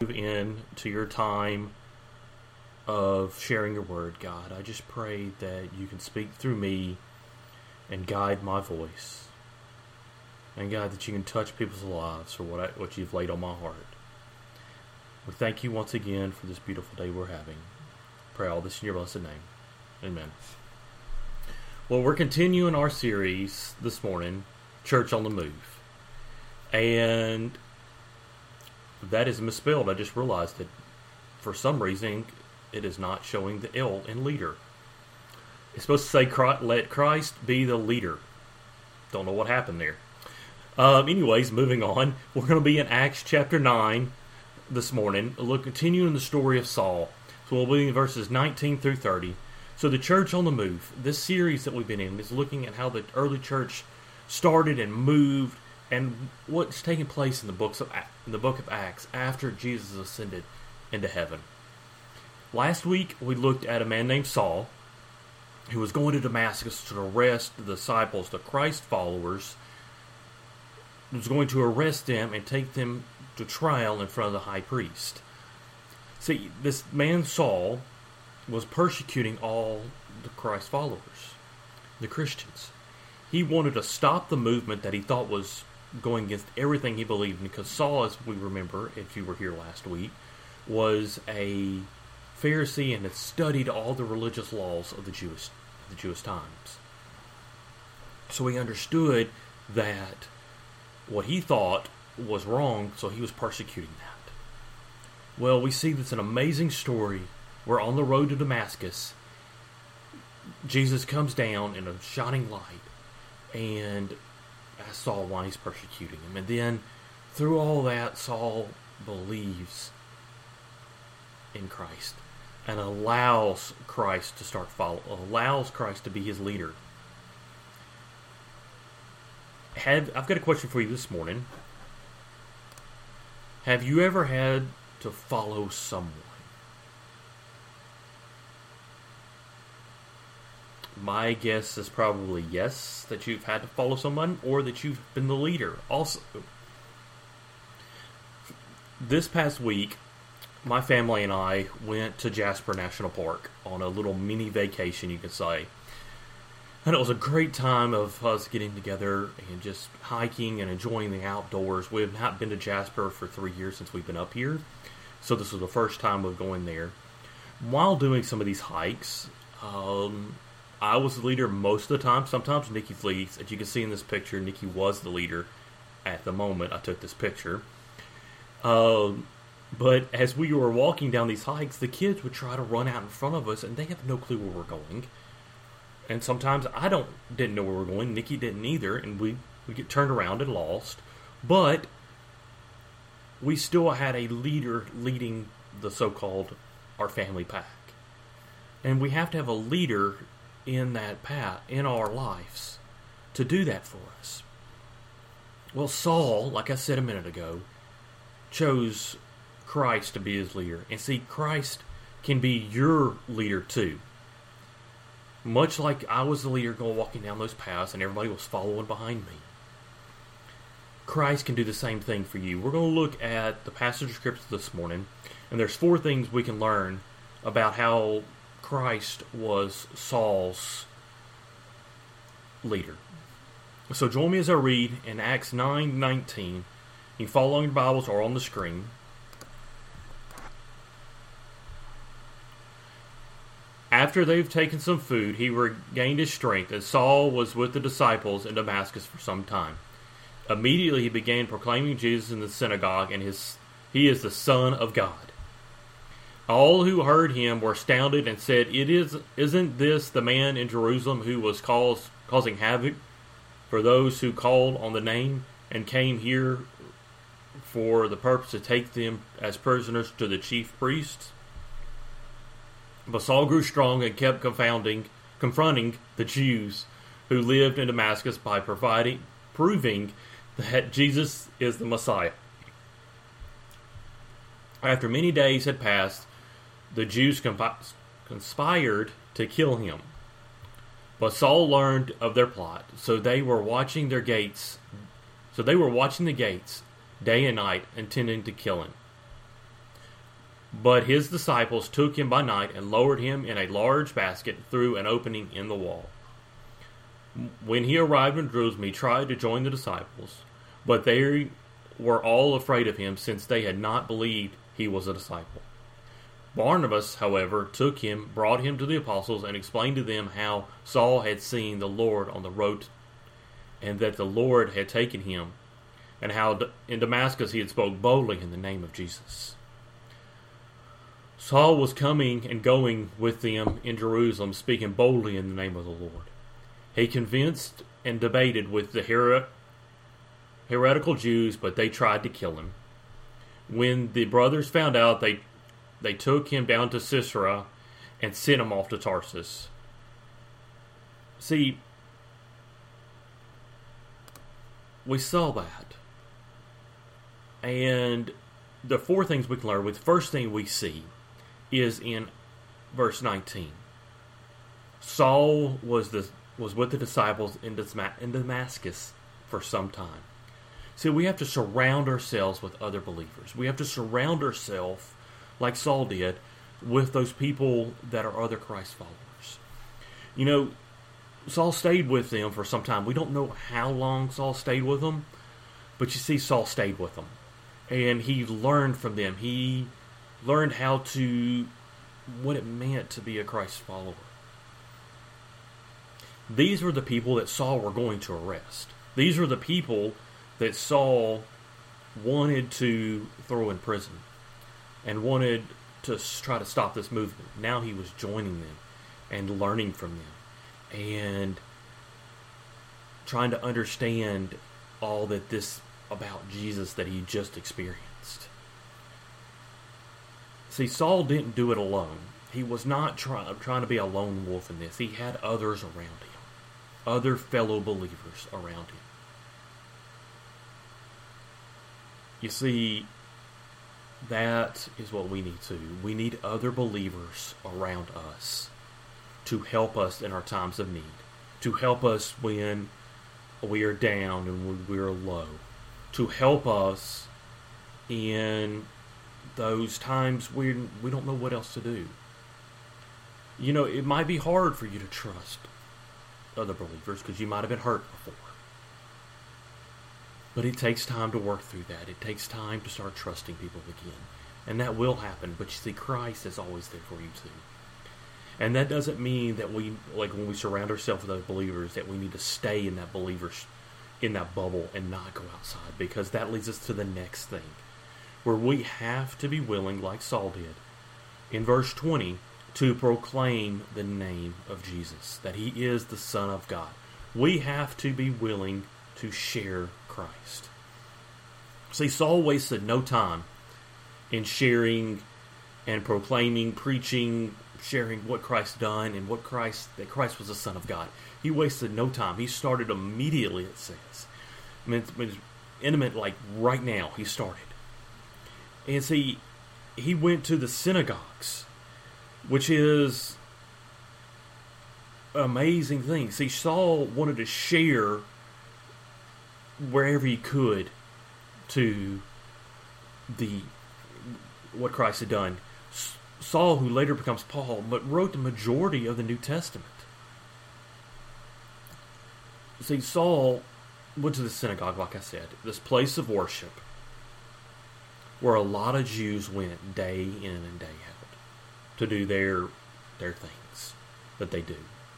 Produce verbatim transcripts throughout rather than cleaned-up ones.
in to your time of sharing your word, God. I just pray that you can speak through me and guide my voice. And God, that you can touch people's lives for what, I, what you've laid on my heart. We thank you once again for this beautiful day we're having. Pray all this in your blessed name. Amen. Well, we're continuing our series this morning, Church on the Move. And that is misspelled. I just realized that for some reason it is not showing the L in leader. It's supposed to say, let Christ be the leader. Don't know what happened there. Um, anyways, moving on. We're going to be in Acts chapter nine this morning. Look, continuing the story of Saul. So we'll be in verses nineteen through thirty. So the church on the move. This series that we've been in is looking at how the early church started and moved and what's taking place in the books of in the book of Acts after Jesus ascended into heaven. Last week we looked at a man named Saul who was going to Damascus to arrest the disciples, the Christ followers. He was going to arrest them and take them to trial in front of the high priest. See, this man Saul was persecuting all the Christ followers, the Christians. He wanted to stop the movement that he thought was going against everything he believed in, because Saul, as we remember, if you were here last week, was a Pharisee and had studied all the religious laws of the Jewish, the Jewish times. So he understood that what he thought was wrong, so he was persecuting that. Well, we see this an amazing story where on the road to Damascus, Jesus comes down in a shining light and asks Saul why he's persecuting him. And then through all that, Saul believes in Christ and allows Christ to start follow, allows Christ to be his leader. Have, I've got a question for you this morning. Have you ever had to follow someone? My guess is probably yes, that you've had to follow someone, or that you've been the leader. Also, this past week, my family and I went to Jasper National Park on a little mini vacation, you could say. And it was a great time of us getting together and just hiking and enjoying the outdoors. We have not been to Jasper for three years since we've been up here, so this was the first time we're going there. While doing some of these hikes, um, I was the leader most of the time. Sometimes Nikki flees. As you can see in this picture, Nikki was the leader at the moment I took this picture. Um, but as we were walking down these hikes, the kids would try to run out in front of us, and they have no clue where we're going. And sometimes I don't didn't know where we were going. Nikki didn't either, and we we get turned around and lost. But we still had a leader leading the so-called our family pack, and we have to have a leader in that path in our lives to do that for us. Well, Saul, like I said a minute ago, chose Christ to be his leader, and see, Christ can be your leader too. Much like I was the leader going walking down those paths and everybody was following behind me. Christ can do the same thing for you. We're going to look at the passage of Scripture this morning, and there's four things we can learn about how Christ was Saul's leader. So join me as I read in Acts nine nineteen. You can follow along your Bibles or on the screen. After they've taken some food, he regained his strength, and Saul was with the disciples in Damascus for some time. Immediately he began proclaiming Jesus in the synagogue, and his, he is the Son of God. All who heard him were astounded and said, "It is, isn't this the man in Jerusalem who was cause, causing havoc for those who called on the name and came here for the purpose to take them as prisoners to the chief priests?" But Saul grew strong and kept confounding, confronting the Jews who lived in Damascus by providing, proving that Jesus is the Messiah. After many days had passed, the Jews conspired to kill him. But Saul learned of their plot, so they were watching their gates. So they were watching the gates day and night, intending to kill him. But his disciples took him by night and lowered him in a large basket through an opening in the wall. When he arrived in Jerusalem, he tried to join the disciples, but they were all afraid of him, since they had not believed he was a disciple. Barnabas, however, took him, brought him to the apostles, and explained to them how Saul had seen the Lord on the road, and that the Lord had taken him, and how in Damascus he had spoke boldly in the name of Jesus. Saul was coming and going with them in Jerusalem, speaking boldly in the name of the Lord. He convinced and debated with the her- heretical Jews, but they tried to kill him. When the brothers found out, they they took him down to Sisera and sent him off to Tarsus. See, we saw that. And the four things we can learn with, the first thing we see is in verse nineteen. Saul was the was with the disciples in Damascus for some time. See, we have to surround ourselves with other believers. We have to surround ourselves, like Saul did, with those people that are other Christ followers. You know, Saul stayed with them for some time. We don't know how long Saul stayed with them, but you see, Saul stayed with them. And he learned from them. He learned how to, what it meant to be a Christ follower. These were the people that Saul were going to arrest. These were the people that Saul wanted to throw in prison and wanted to try to stop this movement. Now he was joining them and learning from them and trying to understand all that this about Jesus that he just experienced. See, Saul didn't do it alone. He was not try, trying to be a lone wolf in this. He had others around him, other fellow believers around him. You see, that is what we need to. We need other believers around us to help us in our times of need, to help us when we are down and when we are low, to help us in those times when we don't know what else to do. You know, it might be hard for you to trust other believers because you might have been hurt before. But it takes time to work through that. It takes time to start trusting people again. And that will happen. But you see, Christ is always there for you too. And that doesn't mean that we, like when we surround ourselves with other believers, that we need to stay in that believers, in that bubble and not go outside. Because that leads us to the next thing, where we have to be willing, like Saul did, in verse twenty, to proclaim the name of Jesus, that he is the Son of God. We have to be willing to share Christ. See, Saul wasted no time in sharing and proclaiming, preaching, sharing what Christ done and what Christ, that Christ was the Son of God. He wasted no time. He started immediately, it says. I mean, it's, it's intimate, like right now, he started. And see, he went to the synagogues, which is an amazing thing. See, Saul wanted to share wherever he could to the what Christ had done. Saul, who later becomes Paul, but wrote the majority of the New Testament. See, Saul went to the synagogue, like I said, this place of worship where a lot of Jews went day in and day out to do their their things that they do.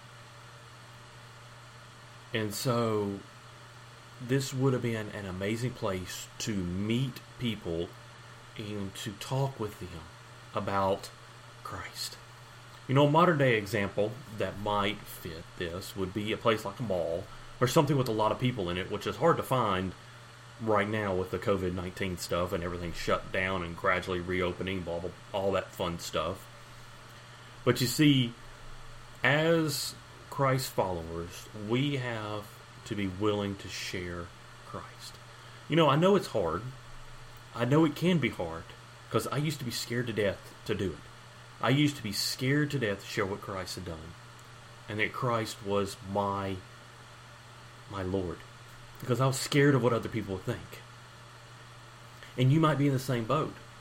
And so this would have been an amazing place to meet people and to talk with them about Christ. You know, a modern day example that might fit this would be a place like a mall or something with a lot of people in it, which is hard to find right now with the covid nineteen stuff and everything shut down and gradually reopening, blah, blah, all that fun stuff. But you see, as Christ followers, we have to be willing to share Christ. You know, I know it's hard. I know it can be hard because I used to be scared to death to do it. I used to be scared to death to share what Christ had done and that Christ was my my Lord, because I was scared of what other people would think. And you might be in the same boat.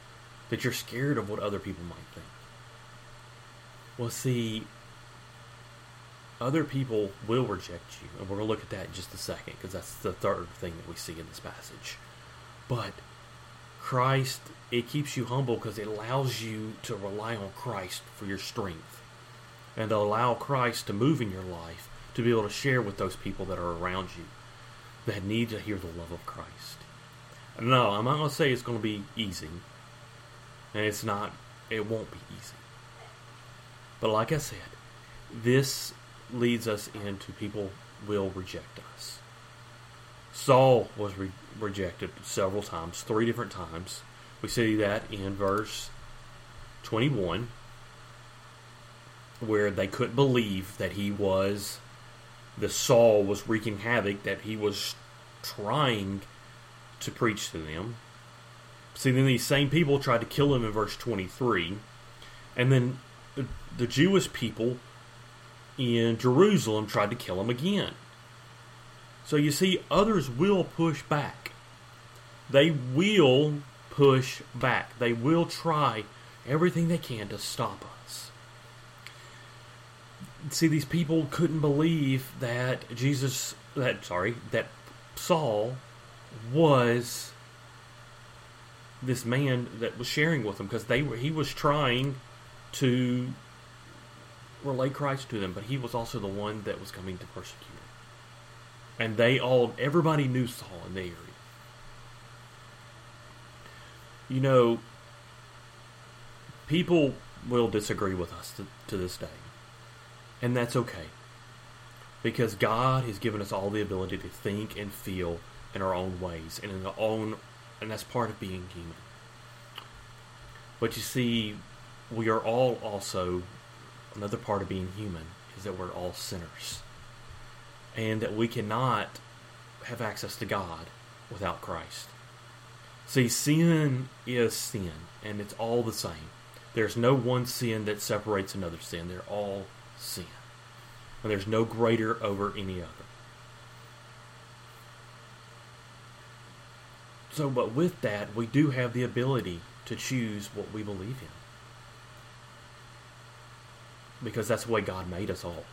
that you're scared of what other people might think. Well, see, other people will reject you, and we're going to look at that in just a second, because that's the third thing that we see in this passage. But Christ, it keeps you humble because it allows you to rely on Christ for your strength, and to allow Christ to move in your life, to be able to share with those people that are around you that need to hear the love of Christ. No, I'm not going to say it's going to be easy, and it's not, it won't be easy. But like I said, this leads us into people will reject us. Saul was re- rejected several times, three different times. We see that in verse twenty-one, where they couldn't believe that he was, the Saul was wreaking havoc, that he was trying to preach to them. See, then these same people tried to kill him in verse twenty-three, and then the, the Jewish people in Jerusalem tried to kill him again. So you see, others will push back. They will push back. They will try everything they can to stop us. See, these people couldn't believe that Jesus, that sorry, that Saul was this man that was sharing with them, because they were, he was trying to relay Christ to them, but he was also the one that was coming to persecute him. And they all, everybody knew Saul in the area. You know, people will disagree with us to, to this day. And that's okay. Because God has given us all the ability to think and feel in our own ways, and in our own, and that's part of being human. But you see, we are all also, another part of being human is that we're all sinners. And that we cannot have access to God without Christ. See, sin is sin, and it's all the same. There's no one sin that separates another sin. They're all sin. And there's no greater over any other. So, but with that, we do have the ability to choose what we believe in. Because that's the way God made us all.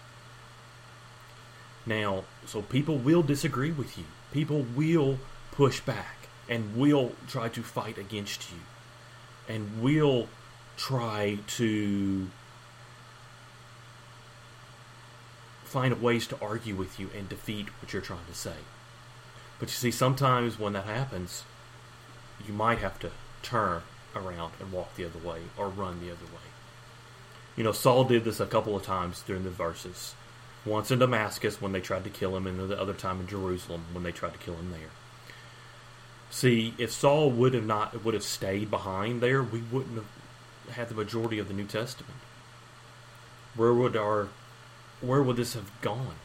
Now, so people will disagree with you. People will push back and will try to fight against you. And will try to find ways to argue with you and defeat what you're trying to say. But you see, sometimes when that happens, you might have to turn around and walk the other way, or run the other way. You know, Saul did this a couple of times during the verses. Once in Damascus when they tried to kill him, and the other time in Jerusalem when they tried to kill him there. See, if Saul would have not would have stayed behind there, we wouldn't have had the majority of the New Testament. Where would our where would this have gone?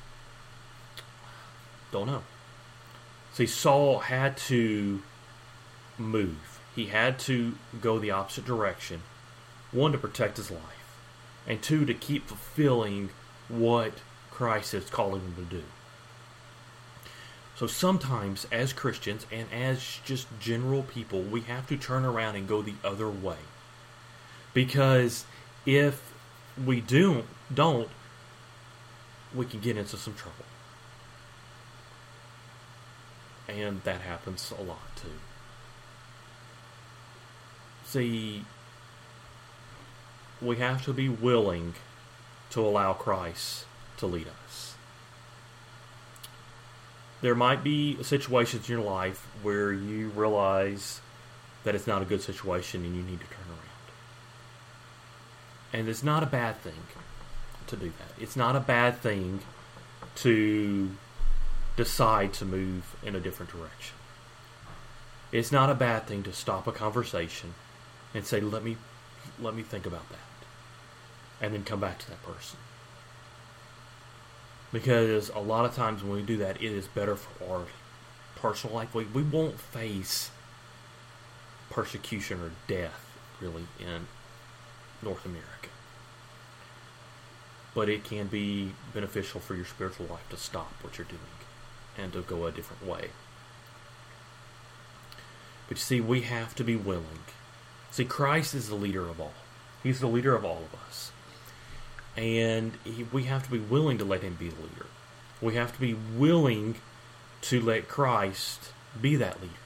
Don't know. See, Saul had to move. He had to go the opposite direction. One, to protect his life. And two, to keep fulfilling what Christ is calling him to do. So sometimes, as Christians and as just general people, we have to turn around and go the other way. Because if we do, don't, we can get into some trouble. And that happens a lot too. See, we have to be willing to allow Christ to lead us. There might be situations in your life where you realize that it's not a good situation and you need to turn around. And it's not a bad thing to do that. It's not a bad thing to decide to move in a different direction. It's not a bad thing to stop a conversation and say, let me let me think about that. And then come back to that person. Because a lot of times when we do that, it is better for our personal life. We, we won't face persecution or death, really, in North America. But it can be beneficial for your spiritual life to stop what you're doing and to go a different way. But you see, we have to be willing See, Christ is the leader of all. He's the leader of all of us. And he, we have to be willing to let him be the leader. We have to be willing to let Christ be that leader.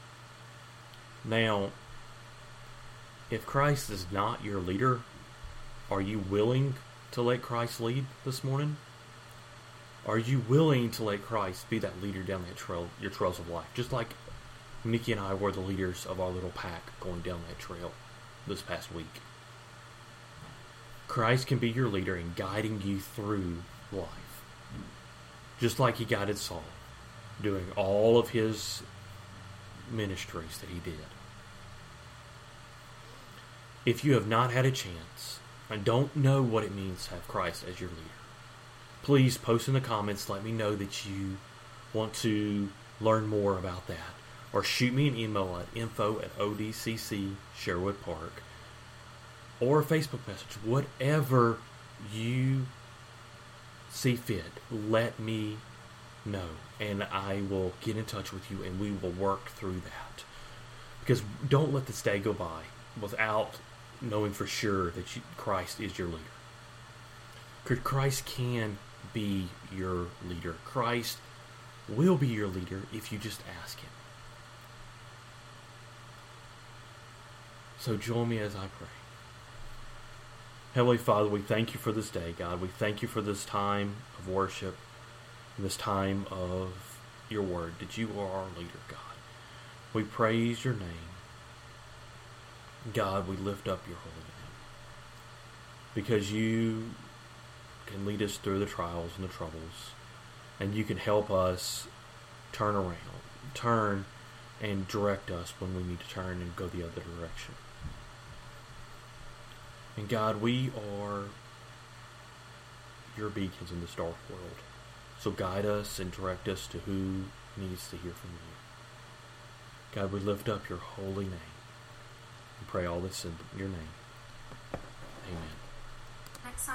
Now, if Christ is not your leader, are you willing to let Christ lead this morning? Are you willing to let Christ be that leader down that trail, your trails of life? Just like Nikki and I were the leaders of our little pack going down that trail this past week. Christ can be your leader in guiding you through life. Just like he guided Saul, doing all of his ministries that he did. If you have not had a chance and don't know what it means to have Christ as your leader, please post in the comments, let me know that you want to learn more about that. Or shoot me an email at info at O D C C Sherwood Park. Or a Facebook message. Whatever you see fit, let me know. And I will get in touch with you and we will work through that. Because don't let this day go by without knowing for sure that you, Christ is your leader. Because Christ can be your leader. Christ will be your leader if you just ask him. So join me as I pray. Heavenly Father, we thank you for this day, God. We thank you for this time of worship and this time of your word, that you are our leader, God. We praise your name. God, we lift up your holy name. Because you can lead us through the trials and the troubles. And you can help us turn around. Turn and direct us when we need to turn and go the other direction. And God, we are your beacons in this dark world. So guide us and direct us to who needs to hear from you. God, we lift up your holy name. We pray all this in your name. Amen.